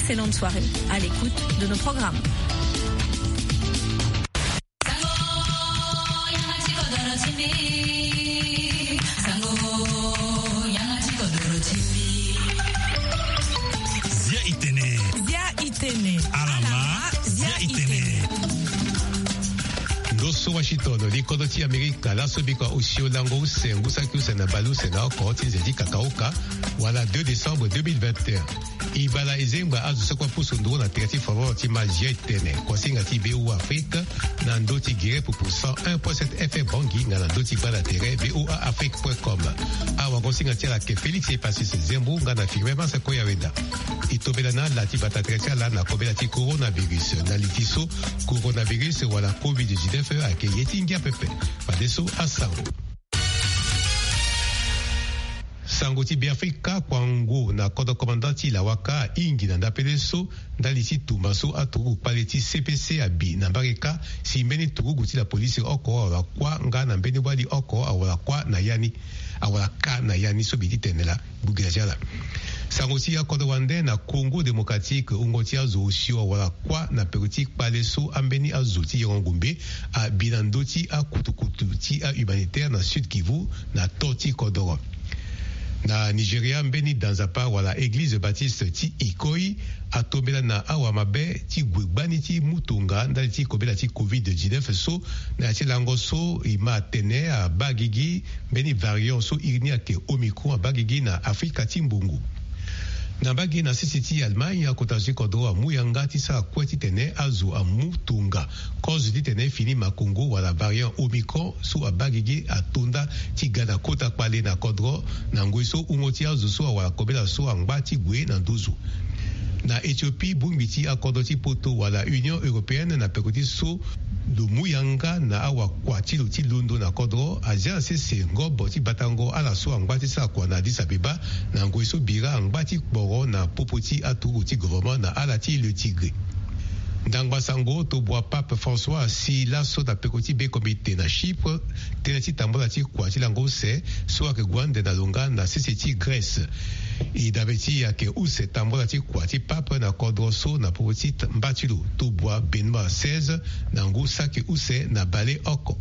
excellente soirée à l'écoute de nos programmes. Washington, likodoti Amerika, la sobika usio lango usengu sakiusa na balu sena okoti nzedi kakaoka, wala 2 décembre 2021. Ibala izemba azu sekwa pusu nduo na tirati favor ti magia itene, kwa singa ti BU Afrique, na ndoti gire pour 101.7 FM Bongi, na ndoti bala tere, BUAAfrique.com. Awa kwa singa tia la ke Félix e passi se zembu, nga na firmema se koya weda. Itobela na la ti bata tretia la na kobela ti coronavirus, na litiso coronavirus wala COVID-19 ake yeti ngia pepe, padeso asango. Sangoti Biafrika kwangu na kodo komandati la waka ingi na ndapeleso ndalisi tumaso atugu paleti CPC abi na mbareka simbeni tugu ti la polisi oko awala kwa nga na mbeni wali oko awala kwa na yani awala ka na yani sobiti tenela bugajala. Sangoti ya kodo wande na Congo Démocratique ungoti azo usio awala kwa na peruti paleso ambeni azuti yongumbe a binandoti a kutukutu ti a humanitaire na Sud Kivu na Toti Kodoro. Na Nigeria mbeni danzapa wala Église Baptiste ti Ikoi atobela na awamabe ti gwegbani ti mutunga ndali ti kobela ti COVID-19 so na ti lango so ima tene a bagigi mbeni variant so irini ake Omicron a bagigi na Afrika ti mbungu. Na bagi na sisi Allemagne akotaji kodro a muyanga ti sa kweti tene azu a mutunga cause di tene fini makongo wala variant Omicron so a bagigi a tonda ti gana kota pale na kodro na ngweso umoti azu so wala kobela so angba ti gwe na nduzu. Na Éthiopie bumbiti akodo ti poto wala Union Européenne na pekoti so do muyanga na awa kwa ti lundo na kodro azia sese ngobo ti batango ala so angba ti sa kwa na Addis Abeba na ngweso bira angba ti kporo na popoti atugu ti gouvernement na ala ti le Tigre. Ndangba sango to boa Pape François si laso da pekoti be komite na Chypre tena ti tambola ti kwa ti lango se so ake gwande na longa na sese ti Grèce. I daveti yake use tambola ti kwa ti Pape na kodro so na popoti mbatilu to boa Benoît XVI na ngu sake use na bale oko.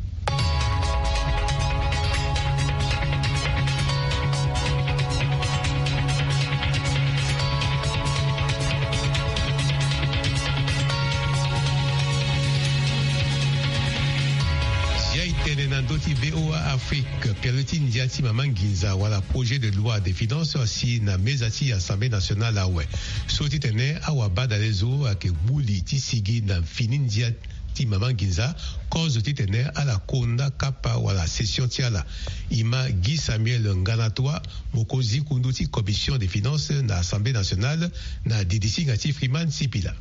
Ndoti BOA Afrique Pierre Ndiati Mamanginza wala projet de loi des finances si na mezati Assemblée nationale awe soti tene awa bada lezo ake buli ti sigi na fini Ndiati Mamanginza cause ti tene ala konda kapa wala session ti ala ima Guy Samuel Nganatoa mokozi kundu ti commission des finances na Assemblée nationale na DDC ngati Freeman Sipila.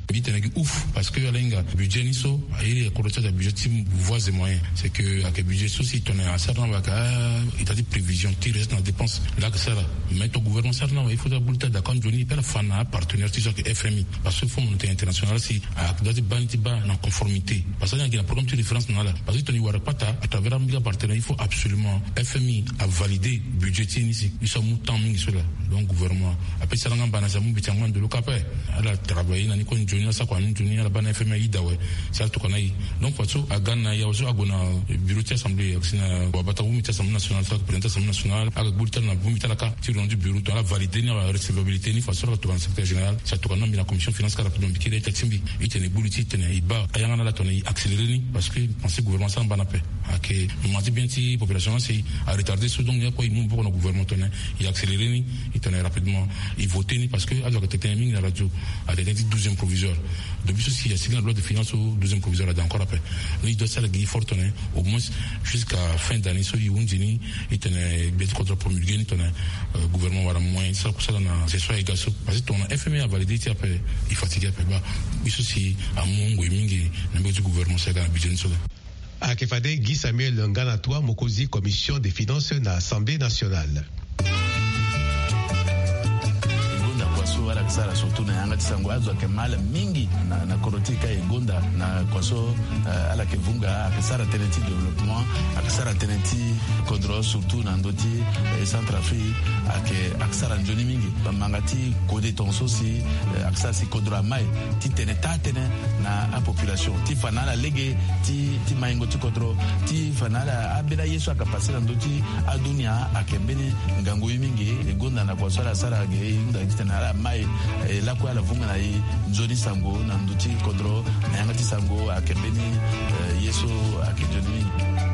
Ouf, parce que l'enga budget ni so il est correcteur de budget tim voies et moyens c'est que avec budget so si ton un certain baka il a dit prévision tire dans dépenses là que ça mais ton gouvernement ça il faut d'abord d'accord Johnny per fana partenaire tu sais que FMI parce que fonds monétaire international si a doit banti ba en conformité parce que il y a un programme de référence là parce que ton y pas à travers un partenaire il faut absolument FMI a validé budget ici ils sont montant mingi cela donc gouvernement après ça ngamba na zamu bitangwa de l'okapé ala travailler na ni kon Johnny ça quoi nous Johnny ala ban FMI dawe ça to kana yi donc façon a Ghana ya aussi agona bureau de assemblée aksina wabata wumi assemblée nationale ça président assemblée nationale avec bulletin na wumi talaka ti rendu bureau to ala valider na recevabilité ni façon to ban secrétaire général ça to kana la commission finance ka rapidement bikile taximbi itene bulletin tene iba ayanga la tone accélérer ni parce que penser gouvernement ça ban paix que nous dit bien si population c'est à retarder ce donc il y a quoi il pour le gouvernement tone il accélérer ni itene rapidement il voter ni parce que alors que timing la radio a été 12e proviseur depuis ceci il y a signé la loi de finances au 12e proviseur là encore après il doit ça la guy fort tone au moins jusqu'à fin d'année so yundini itene bien contre promulguer ni tone gouvernement wala moins ça pour ça na c'est soit égal parce que ton FMI a validé après il fatigue après bah ceci à mongo mingi na du gouvernement c'est dans budget so Akefade Guy Samuel Nganatoa mokozi commission des finances na Assemblée nationale. ala kisara surtout na yanga tisango azo ke mala mingi na korotika egonda na kwaso ala ke vunga akisara teneti développement akisara teneti kodro surtout na ndoti Centrafrique akisara njoni mingi bamangati kode tonso si akisara si kodro mai ti teneta na a population ti fanala lege ti maingo ti kodro ti fanala abela yesu akapasira ndoti adunia akembene ngango mingi egonda na kwasala sala ge nda tena mai la kwa la vunga na njoni sango na ndoti kodro na yanga ti sango akembene yesu akijoni.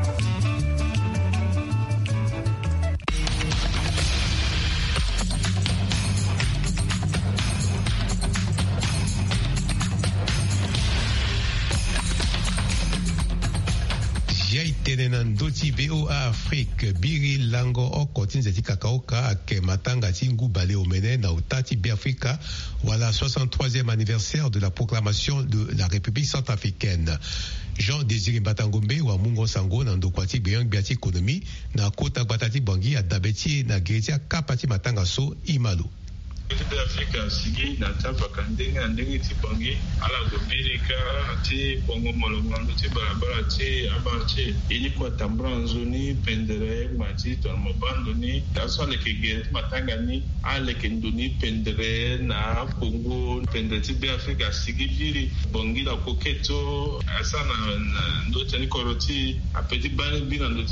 Tena ndoti VOA Afrique biri lango oko tinzeti kakaoka ake matanga tingu bale omene na utati Biafrika wala 63e anniversaire de la proclamation de la République centrafricaine. Jean-Désiré Batangombe wa Mungo Sango na ndokwati beyang biati ekonomi na kota batati bangi ya dabeti na geretia kapati matanga so imalo. Équipe Afrique sigi na tapa kandenge ndenge ti bangi ala gobirika ti bongo molongo ti barabara ti abachi ili kwa tambra nzoni pendere mati to mabando ni aso le kege matanga ni ale kendoni pendere na Congo pendere ti Afrique sigi biri bongi la koketo asana ndoti ni koroti apeti bani bina ndoti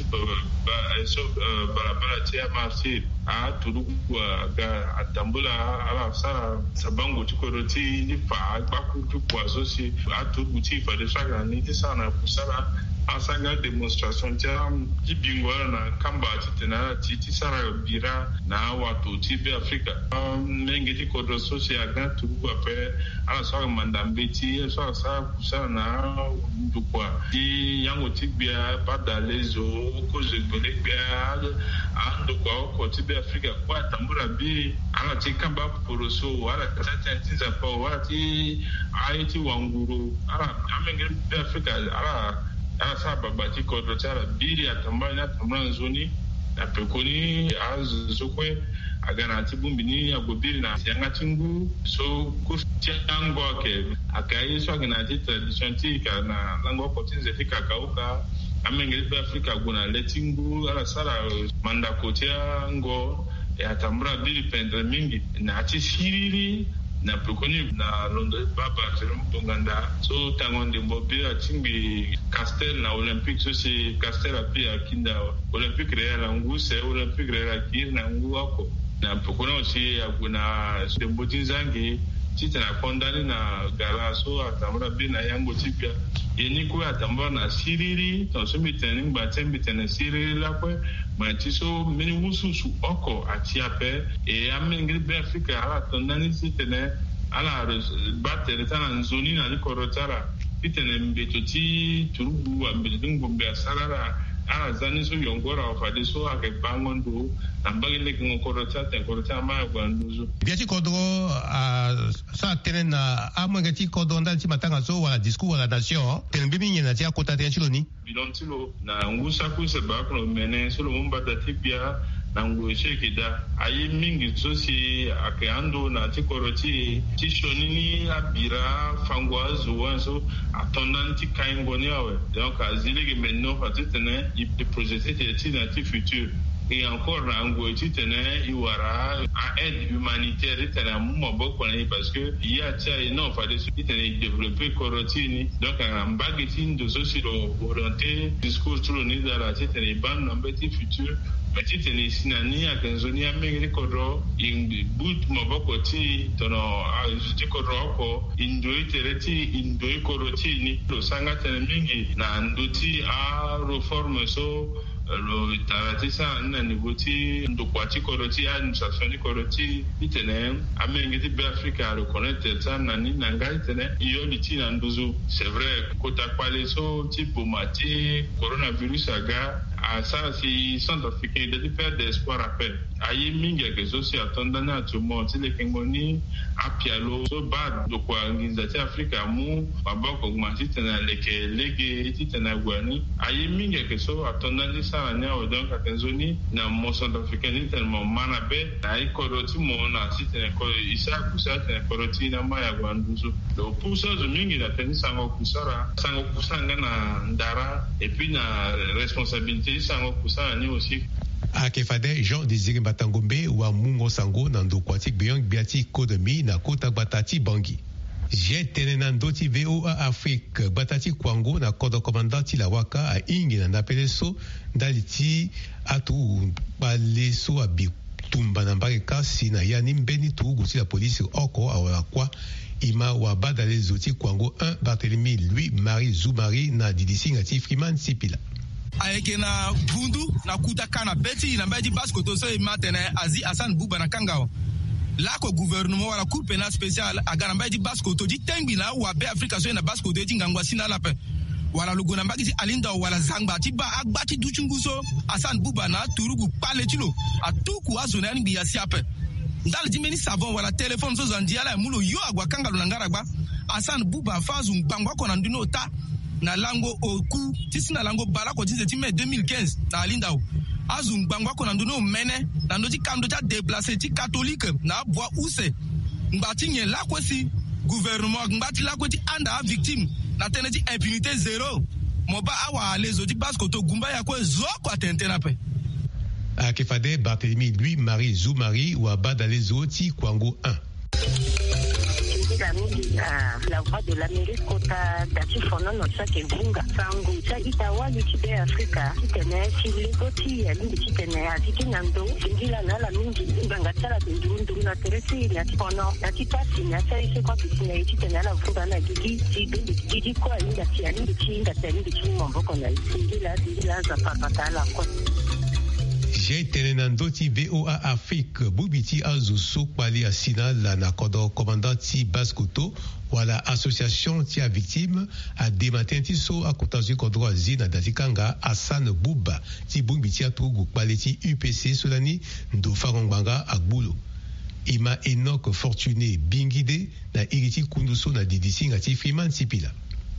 barabara ti amarchi a turuku ga atambula ala sara sabango chikoroti ni fa bakutu kwazo si atubu ti fa de chaque année ti sana kusara asanga demonstration tia jibingwa na kamba tena ti sara bira na watu ti be Afrika mengi ti kodro social ga tubu ape ala sara mandambeti so sara kusara na ndukwa ti yango ti bia badalezo ko je bele bia andukwa ko ti be Afrika kwa tambura bi ala ti kamba poroso wala certain things about what IT wanguru ala amenge be Afrika ala saba bati kodro tsara biri atambana tamran zoni na pekoni azukwe agana tibumbini agobiri na yanga tingu so kustiango ke akai so agana ti tradition ti kana lango kotinze fika kauka amenge be Afrika guna letingu ala sara manda kotia ngo ya tambra biri pendre mingi na ti siriri na pekoni na londo baba tonganda so tangonde mbobe atimbi castel na olympique so si castel api akinda olympique real nguse olympique real kir na nguako na pekoni aussi akuna de mbodinzangi tita na kondani na gala so atambra bi na yango tipia yeni ko atambra na siriri to so miteni batembi tena siriri la kwe matiso meni wususu oko atiape e amengri be Afrika ala tondani sitene ala batere tana nzoni na likorotara pitene mbetoti turubu ambeto ngombe asarara ala zani so yongora ofade so ake bangondo ambagile ngokorota tenkorota ma gwanduzo biati kodro sa tena amangati kodro ndati matanga so wala discours wala nation tena bibi na tia kota tenchiloni bilontilo na ngusa kusa bakro mene solo mumba tatipia na ngoshe kida ayi mingi sosi akeando na tikoroti tishonini abira fangwazo wanso atondanti kaingoni awe donc azilege menno fatene il projeté ti futur et encore na ngoti tene iwara a aide humanitaire tene mo boko parce que il y a ça et non fa de tene développer korotini donc en bageti de société orienté discours tout ni dans la tene ban na beti futur mais tene sinani akanzoni amengri kodro in but mo boko ti tono ti kodro ko indoi tereti indoi korotini lo sanga tene mingi na ndoti a reforme so lo taratisa na nivoti ndokwati koroti administration di koroti itene amengeti be Africa reconnaître ça nani nanga itene iyo liti na nduzu c'est vrai kota kwale so tipo mati coronavirus aga ça c'est centrafricain de faire des espoirs appel ayi mingi ke so si atondana to monti le kengoni apialo so bad do kwa ngizati Afrika mu babako ngmanti tena lege tena gwani ayi mingi ke so atondani sa nya odon ka tenzoni na mo centrafricain tellement manabe ayi koroti mo na sitene ko isa kusa tena koroti na maya gwanduzo do puso zo mingi na teni sango kusanga na ndara et puis na responsabilité sango kusanga ni aussi Akefade Jean Désiré Batangombe wa Mungo Sango nando kwati Beyong Biati Kodemi na Kota Batati Bangi. J'ai tenenandoti VOA Afrique Batati Kwango na Kodo Komandati la Waka a Ingi na Napeleso daliti atu baleso abi tumba na Mbareka sina yani mbeni tu gusi la police oko awala kwa ima wa badale zoti Kwango 1 Barthélemy Louis Marie Zoumari na Didisi ngati Freeman Sipila. Ayeke na Bundu na Kutaka na Beti na Mbaji Basko to so matene Azi Hassan Bouba na Kangao. Là ko gouvernement wala cour pénal spécial aga na Mbaji Basko to di tengbi na wa be Afrika so na Basko to ngangwa sina la pe. Wala lugo na Mbaji Alinda wala Zangba ti ba agbati duchunguso Hassan Bouba na Turugu paletilo atuku azona ni biya siape. Ndal dimeni savon wala téléphone so zandia la mulo yo agwa kangalo na ngaragba Hassan Bouba fazu bangwa ko na ndino ta na lango oku tisina lango balako tiseti mai 2015 na Alindao azung bangwa ko na ndono mene na ndoti kamdo ta déplacer ti catholique na bois ouse ngati nye la kwesi gouvernement ngati la kweti anda victime na teneti impunité zéro moba awa les odi basko to gumba ya ko zoko atentena pe Akefade Barthélemy Louis Marie Zoumari wa badalezo ti Kwango 1. La voix de l'Amérique kota dati fono no tsake vunga sangu sa itawa litide Afrika kitene silegoti ya lindi kitene aziki nando singila na la mingi nganga tsala ndundu na teresi ya fono dati pasi na sai se kwa kitene kitene la vunga na gigi kwa inda tia lindi chinga teli chimombo kona singila za papatala kwa J'ai tenenandoti VOA Afrique Bubiti Azuso Kwali Asina la Nakodo Commandant Baskoto wala association tia victime a dématin so a kotazu kodro zina datikanga Hassan Bouba ti Bubiti Atugu Kwaleti UPC Solani ndo Farongbanga Agbulo. Ima Enoch Fortuné Bingide na Iriti Kunduso na Didisi ngati Freeman Sipila.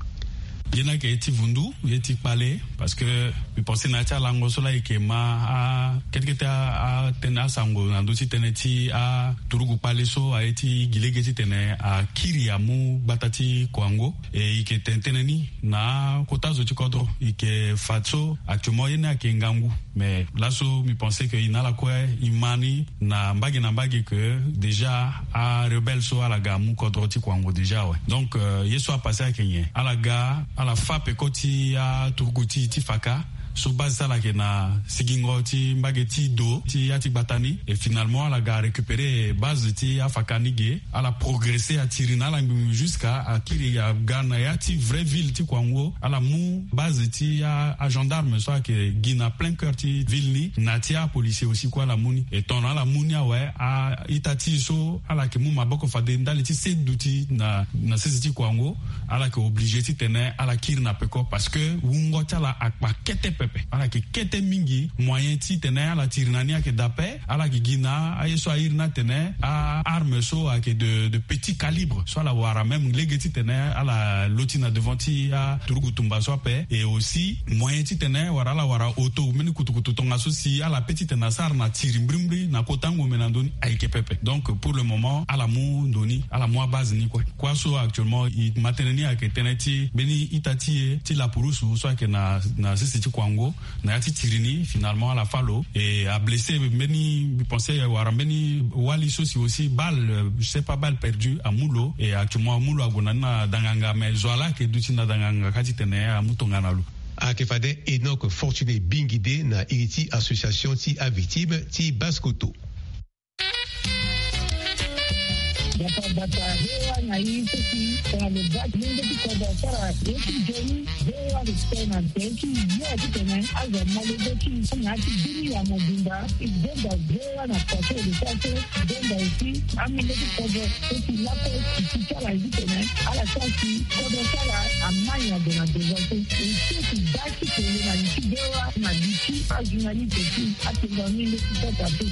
Yena ke eti vundu yeti pale parce que we pensé na cha lango sola ke ma a quelque a tena sango na ndoti teneti a turugu pale so a eti gilege tene a kiriamu batati Kwango e ike tenteneni na kotazo tikodro ike fatso actuellement yena ke ngangu mais là so mi pensé que ina la quoi imani na mbagi que déjà a rebelle so ala gamu kodro ti Kwango déjà ouais donc yeso a passé à Kenya ala ga à la FAP koti ya Turguti Tifaka so base la na sigingo ti mbageti do ti ati batani et finalement la ga récupérer base ti afakanige à la progresser à tirina la jusqu'à akiri ya Ghana ya ti vraie ville ti Kwango à la mou base ti à gendarme soit que Guina plein cœur ti ville ni natia policier aussi quoi la mouni et ton la mounia ouais à itati so à la ke mou maboko fade ndali ti seduti na sezi Kwango à la ke obligé ti tene à la kirna peko parce que wungo ta la akpa kete ala ki kete mingi moyen ti tene ala tirinania ke dape ala ki gina ayeso irna tene a arme so a ke de petit calibre so la wara même legeti tene ala lotina devant ti a turugu tumba so pe et aussi moyen ti tene wara la wara auto meni kutukutu tonga so si ala petit na sar na tirimbrimbi na kotango menandoni ayke pepe donc pour le moment ala mu ndoni ala mo base ni quoi so actuellement il mateneni a ke tene ti beni itati ti la purusu so ke na sisi ti Kwango na yati tirini finalement à la falo et a blessé many pensais avoir many wali sosi aussi balle je sais pas balle perdue à Mulo et actuellement Mulo agonana danganga mais zoala ke dutina danganga kati tene a mutonga nalu Akefade Enoch Fortuné Bingide na Iriti association ti a victime ti Baskoto. Dapat data dewa na itu si kalau buat minggu tu kalau cara itu jadi dewa di sana jadi dia tu kan agak malu jadi nanti dunia mungkinlah itu dewa na pasal di sana dewa itu ambil itu kalau itu lapor itu cara itu kan ala kasi kalau cara amanya dengan dewa itu basi kalau nanti dewa na disi ajunani itu atau minggu kita tapi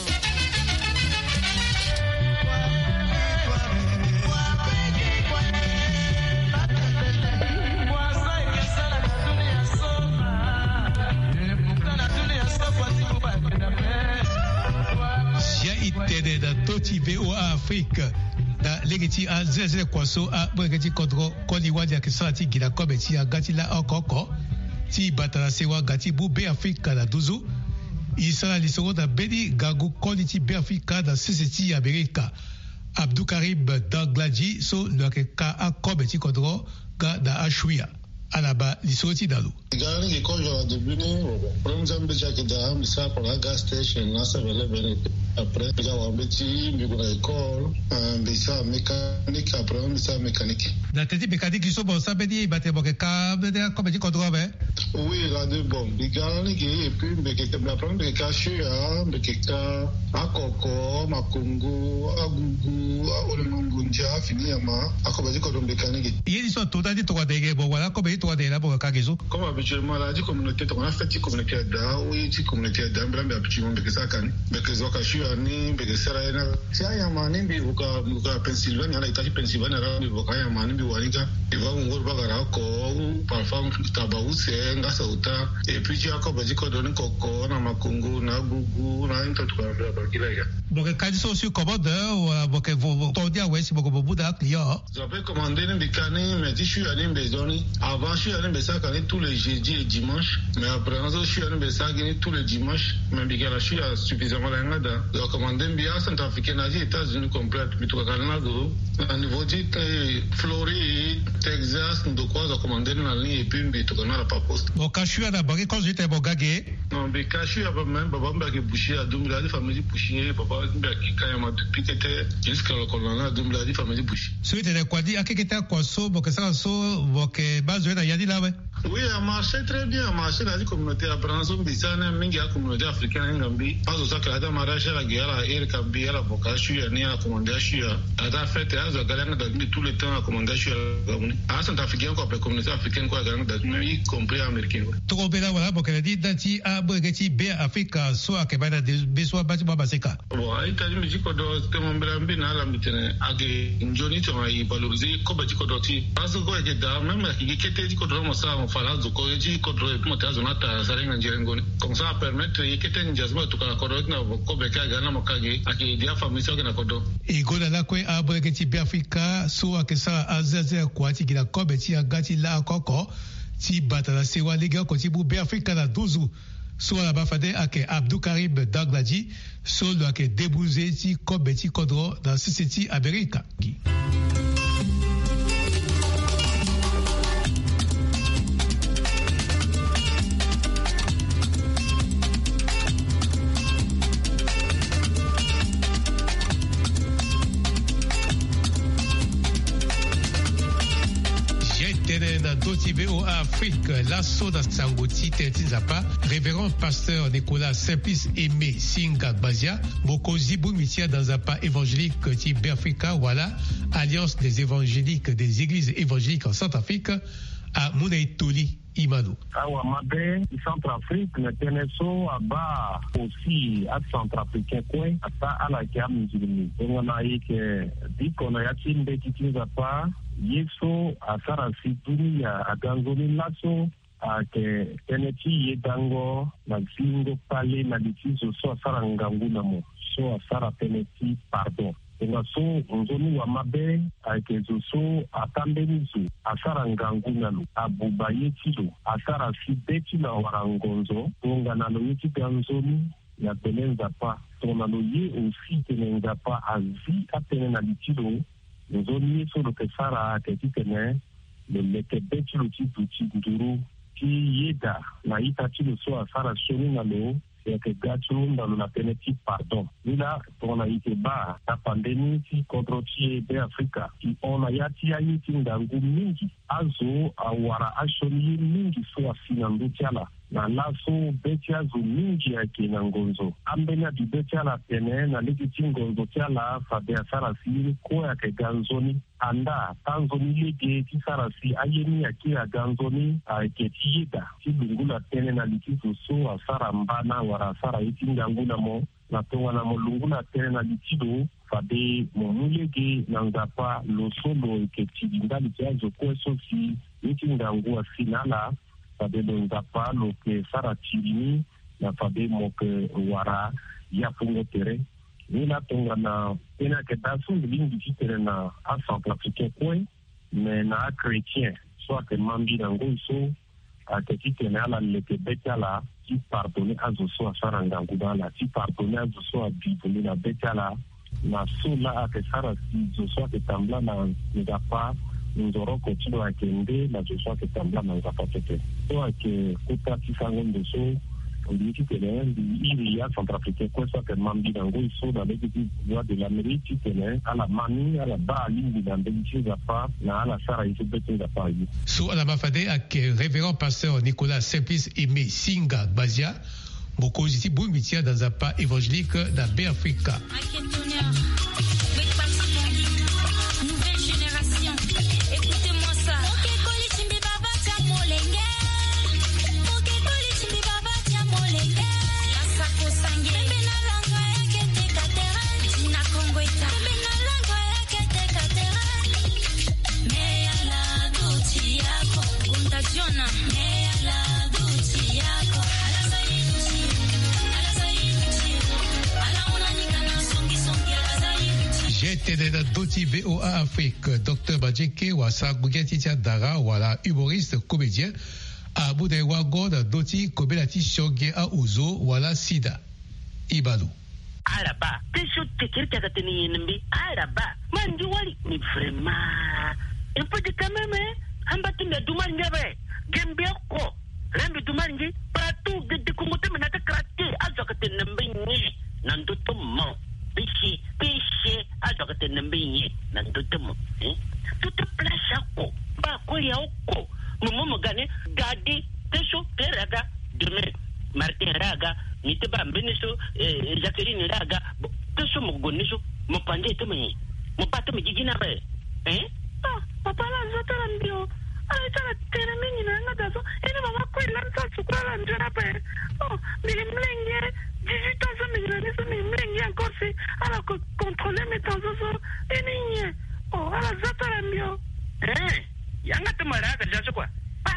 da Toti VOA Afrique da legeti a zeze kwaso a bregeti kodro koli wadia kisati gila kobeti a gati la okoko ti batara sewa gati bu be Afrika da duzu isala lisoro da bedi gagu koli ti be Afrika da siseti Amerika Abdou Karib Dagladji so loke ka a kobeti kodro ga da ashwia alaba lisoti dalu gani ke kojo de bini from Zambia ke da misa para gas station na sabele bene après ga wa beti mi gona école bisa mécanique après bisa mécanique da teti mécanique so bon sabedi bate boke ka de comme dit kodro be oui là de bon gani ke et puis me ke la prendre ke kashia me ke ka akoko makungu agugu olemungunja fini ama akobaji kodro mécanique yeli so to dadi to wadege bo wala ko be to wadela bo ka gezo comme habituellement la di communauté to na fête communauté da oui ti communauté da mbra habituellement be ke sakani be ke zo ka ni be sera ina sia mani bi uka Pennsylvania la itali Pennsylvania ra bi uka ya mani bi wanika iva ngor bagara ko parfum tabause ngasa uta e puis ya ko baji ko don koko na makungu na gugu na into to ba kila ya boke kadi so su commande ou boke vo to dia wesi boke bobu da client j'avais commandé une bikani mais je suis allé en bezoni avant je suis allé en besakani tous les jeudis et dimanches mais après je suis allé en besakani tous les dimanches mais bikala je suis suffisamment là ngada commandé bien centrafricain aux États-Unis complète mais tout Canada au niveau de Floride Texas de quoi ça commandé dans la ligne et puis mais tout Canada pas poste bon cachu à la barre quand j'étais bogagé non mais cachu à même baba mbaki boucher à Doumbla famille boucher papa mbaki kayama depuis que était jusqu'à le colonel Doumbla famille boucher celui de quoi dit à qui était quoi so boke ça so boke base de yadi là ouais oui a marché très bien marché la communauté à Branson bisana mingi à communauté africaine ngambi pas ça que la mariage la guerre et kabbi la vocation ni la commandation à fait à galanga de tout le temps la commandation à centrafricain quoi communauté africaine quoi galanga de y compris américain to bela wala boke dit dati a bregeti be Afrika so akebana de beso bati baba seka bon itali musique do temo mbrambi na la mitene age njoni to mai valoriser ko bati ko doti parce que que da même qui kete ko do mo sa mo fala zo ko ji ko do mo ta zo na ta sarenga njengoni comme ça permettre yekete njazma to ka ko do na ko be ka ga na mo kage ake dia famille so na ko do e gola la ko a bregeti be Afrika so akesa azaze kwati gila ko beti agati la koko ti batala sewa lega ko ti bu be Afrika na 12 so la bafade ake Abdou Karib Dagladji so lo ake debouze ti ko beti kodro dans City America. Dans Toti VOA Afrique, l'assaut de Sangoti Tetizapa, révérend pasteur Nicolas Simplice Aimé Singa Bazia, Mokozi Boumitia dans Zapa évangélique Tibé Africa, voilà, Alliance des évangéliques des églises évangéliques en Centrafrique, à Mounaïtouli. Imano. Awa mabe Centrafrique ne teneso aba aussi à Centrafricain coin ata ala kia muzilimi. Ngana yake diko na yachimbe kitinza pa yeso asara situni ya agangoni laso ake teneti yedango na zingo pale na litizo so asara nganguna mo so asara teneti pardon. Nga so nzoni wa mabe aikezo so atambenizo asara ngangunalo abuba yetilo asara sibeti na warangonzo nga nalo yetida nzoni ya tenenza pa tonalo ye aussi tenenza pa azi atene na litilo nzoni yeso lo kesara aketitene le lekebeti lo titu nduru ki yeda na ita tilo so asara shoni nalo que Gatchou dans la pénétique pardon. Là, on a été bas, la pandémie qui contre Africa. On a yati ayiti ndangu mingi, azo awara ashoni mingi so afinandu tiala. Na laso betia zo mingi ya kinangonzo. Ambenya di betia la tene na legiti ngonzo tiala fabe asara siri ko ya ke ganzoni. Anda, tanzoni lege ti sarasi ayeni ya kia ganzoni ke tiyida. Ti lungula tene na likizo so asara mbana wara asara iti nganguna mo. Na tonga na mo lungula tene na litido fabe mo mulege na ngapa lo solo ke tiyinda litiazo kwe sosi iti ngangua finala fabe lo ngapa lo ke sara tirini na fabe mo ke wara ya pungo tere. Nila tonga na pena ke dasu lingi jitere na a Centrafricain kwe me na chrétien soit que mambi nango iso a ke titene ala leke bete ala ti pardonne azo so a saranga ngudala ti pardonne azo so a bibuli na bete ala na so la a ke sara si zo so a ke tambla na ngapa nzoro kochino a ke nde na zo so a ke tambla na ngapa tete so a ke kuta ti sango ndo so Ndiki tene ili ya Centrafricain kwa sa ke mambi nango iso dans les petits voies de l'Amérique tene ala mani ala ba lingi na ndiki za pa na ala sara iso beti za pa yi. So ala mafade ak révérend pasteur Nicolas Simplice Aimé Singa Bazia mokozi ti bumbitia dans un pas évangélique na Africa. Tene Doti VOA Afrique, Dr Bajeke wa Sagugeti Dara wala humoriste comédien a Bude Wago da Doti Kobelati Shoge a Uzo wala Sida Ibalu. Araba, tesho tekirka kateni nimbi araba, manji wali ni vraiment. Il faut de quand même hambati na dumanjabe, gembia ko, lambi dumanji partout de Congote menata krate azokate nimbi ni nandoto mo. Péché, alors que tu n'as pas de temps. Tout te place à quoi? Pas quoi y a au quoi? Maman me gagne, garder, t'es chaud, t'es raga, demain, Martin Raga, ni te pas Beniso, Jacqueline Raga, t'es chaud, mon goniso, mon pandé, te me, mon pâte me dit, hein? Ah, papa, là, je te l'en dis. Ah, tu as tellement mis dans la maison, et ne va pas quoi, là, tu crois, là, je l'appelle. Oh, mais les mlingues, 18 ans, mais mlingues encore, c'est, alors que contrôler mes temps, et n'y oh, alors, ça te l'en dis. Hein? Yanga te mara, déjà, c'est quoi? Pa,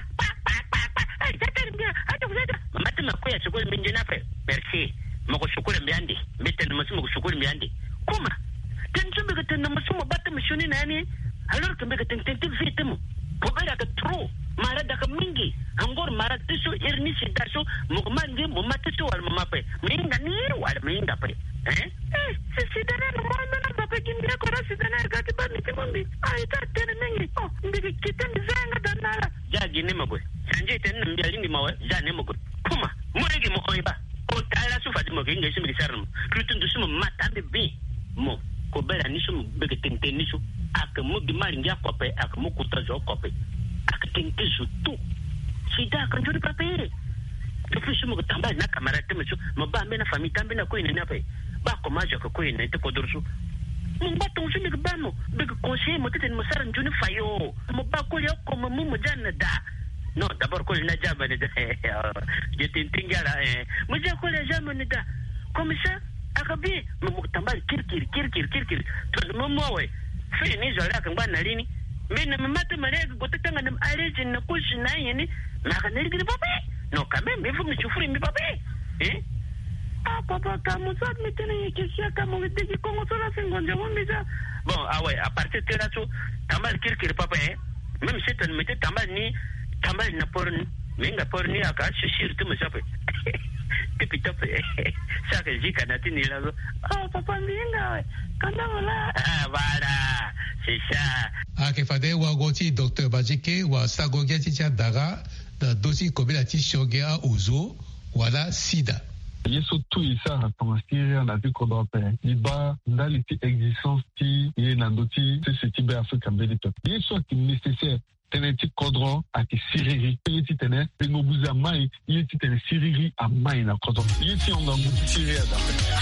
hey, ça te l'en dis. Attends, vous êtes, maman, tu m'as quoi, c'est quoi, le mingé n'a fait? Merci. Moko shukuru mbiandi, mbete na masumo shukuru mbiandi. Kuma, tenso mbeke na masumo bata mshoni nani? Alors que mbeke tente vite mo. Kobera ka tro, mara da ka mingi. Angor mara tiso irni sidaso, mokmangi momatiso wal mamape. Minga ni wal minga pe. C'est sidana no mo na papa kimbira ko sidana gati ba mitimombi. Ai ta tene mingi. Oh, mbeke kitani zanga danala. Ja gine magwe. Sanje tene mbiali ni mawe, ja ne magwe. Kuma, murege mo oiba. Ko tala su fadi mo kinga shimi sarno rutun du sumo matambe bi mo ko bela ni sumo bege tente ni su ak mo di mari ngia kope ak mo kutazo kope ak tente su tu sida kan jodi papere depuis sumo ko tamba na kamera teme su mo ba me na fami tambe na ko ina na pe ba ko majo ko ina te ko dorsu mo ba ton su mi ba mo bege conseil mo tete mo saran joni fayo mo ba ko yo ko mo janna da. Non, d'abord, quand il n'a jamais été, j'étais une tingala, moi j'ai quoi les jamais été, comme ça, Arabi, me moutambal, kirkir, tout le moment, ouais, fait une isola, comme on a ligne, mais ne me mate ma règle, quand tu as un arrêt, je ne couche n'a rien, n'a rien de papier. Non, quand même, il faut me souffrir, mes papiers, hein? Ah, papa, comme ça, mais tu n'as qu'à chier, comme on dit, comment ça, c'est un ça. Bon, ah ouais, à partir de là, tambal, kirkir, papa, même si tu ne mettais tambal ni. Tambal na porni, menga porni aka shishir tu musape. Tipi tope. Saka jika na tini lazo. Oh papa minga, kana wala. Ah wala, c'est ça. Ake fade wa goti Dr Bajeke wa Sagogia Ticha Dara da dosi kobela ti shoge a uzo wala sida. yeso tu isa tangasiri na tiko dope iba ndali ti existence ti ye nandoti se tibe Afrika mbele to yeso ki nécessaire teneti kodro ati siriri yeti tene ngobuza mai yeti tene siriri a mai na kodro yeti onga nguti siriri da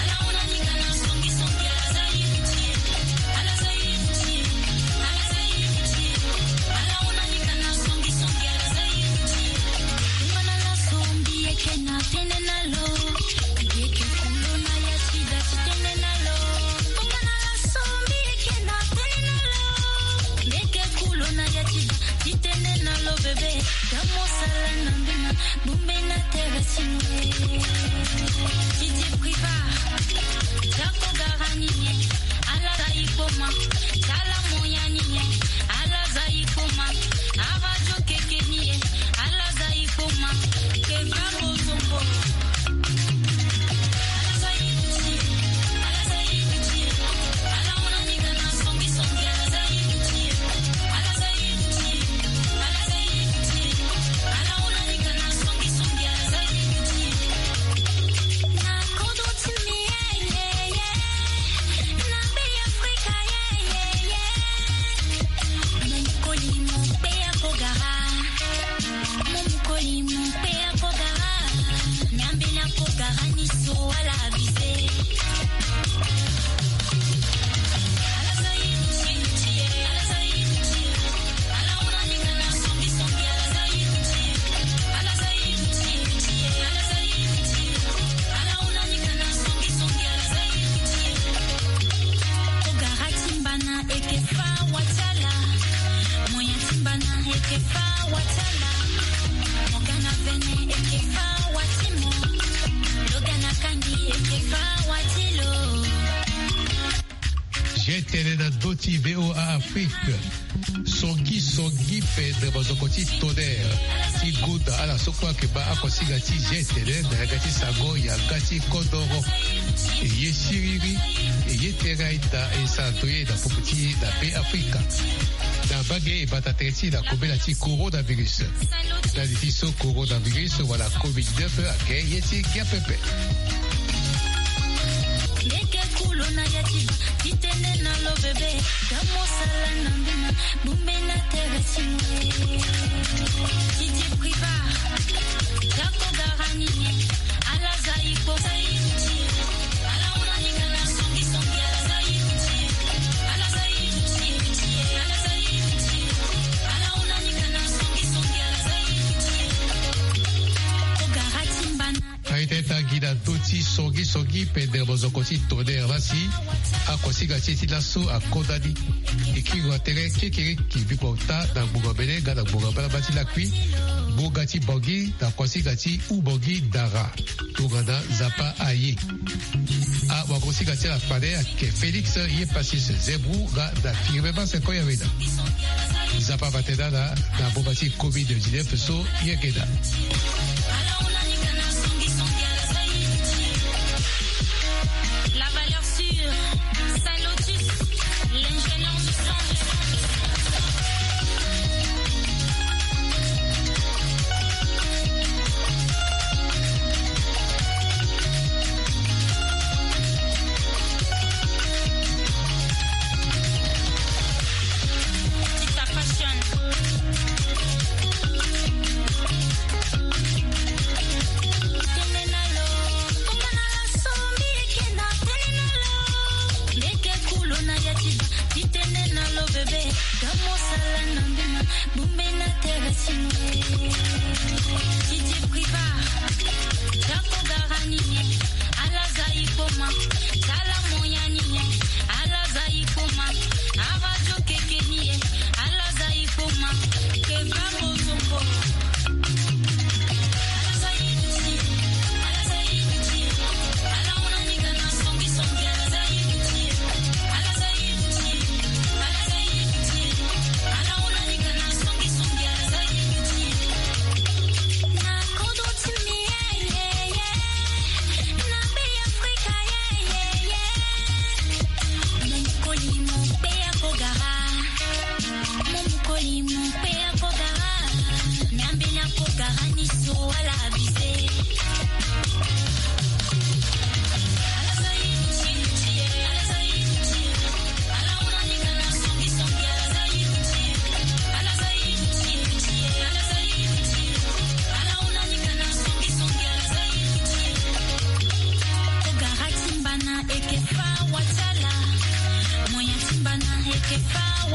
Doti VOA Afrique Sogi Pedro Bazokoti Toder Ti Goda ala sokwa keba akosiga ti jetele na gati sago ya gati kodoro ye siriri ye teraita e santoye da poputi da pe Afrika da bagay batatreti da kobela ti coronavirus da difiso coronavirus wala COVID-19 ake ye ti gapepe na yati kitene na lo bebe kamo sala na mbina bumbe na teresi kiti priva kako garani ala zaipo ala unanika na songi songi ala zaipo ala zaipo ala zaipo ala unanika na songi songi ala zaipo ogarati mbana aiteta gida toti sogi pede bozokoti toder lasi akosiga cheti laso akodadi ikiwa tere kekere kibikota na bugabele gada bugabala bati lakwi bogati bogi na kosiga ti ubogi dara togada zapa aye a wakosiga ti la pade ke Felix ye pasis zebru ga da firme ba se koya veda zapa bateda na bobati COVID-19 so ye geda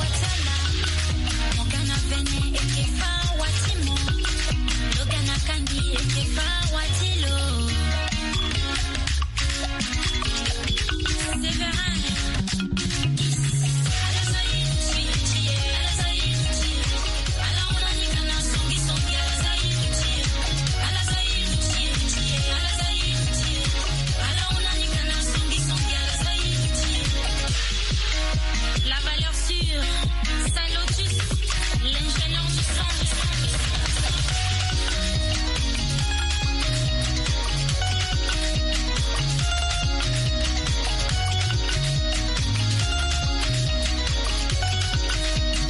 Katana